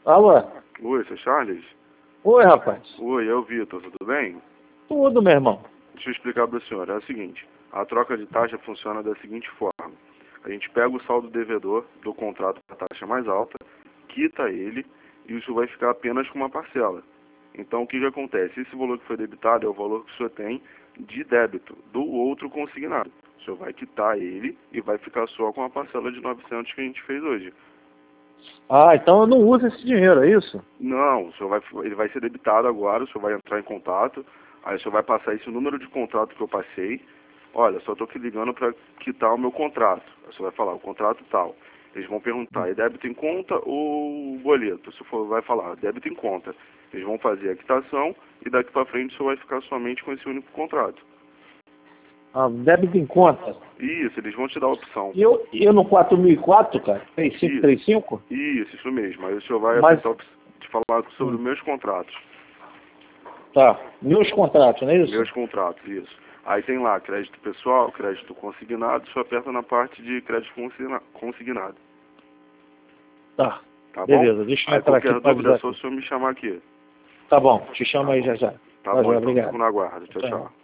Alô? Oi, seu Charles? Oi, rapaz. Oi, é o Vitor, tudo bem? Tudo, meu irmão. Deixa eu explicar para o senhor. É o seguinte, a troca de taxa funciona da seguinte forma. A gente pega o saldo devedor do contrato com a taxa mais alta, quita ele e isso vai ficar apenas com uma parcela. Então, o que acontece? Esse valor que foi debitado é o valor que o senhor tem de débito do outro consignado. O senhor vai quitar ele e vai ficar só com a parcela de 900 que a gente fez hoje. Ah, então eu não uso esse dinheiro, é isso? Não, ele vai ser debitado agora, o senhor vai entrar em contato, aí o senhor vai passar esse número de contrato que eu passei. Olha, só estou aqui ligando para quitar o meu contrato. Aí o senhor vai falar, o contrato tal. Eles vão perguntar, é débito em conta ou boleto? O senhor vai falar, débito em conta. Eles vão fazer a quitação e daqui para frente o senhor vai ficar somente com esse único contrato. Ah, débito em conta. Isso, eles vão te dar a opção. E eu no 4004, cara? 3535? Isso mesmo. Aí o senhor vai Mas, aceitar te falar sobre os meus contratos. tá, meus contratos, não é isso? Meus contratos, isso. Aí tem lá crédito pessoal, crédito consignado, só aperta na parte de crédito consignado. Tá, Tá beleza, bom? deixa eu Aí entrar aqui qualquer para dúvida é avisar só o aqui. senhor me chamar aqui. Tá bom, te chamo Tá aí bom. já já. Tá Tá, bom, já, então obrigado. fico na guarda. Tchau, Tchau. tchau.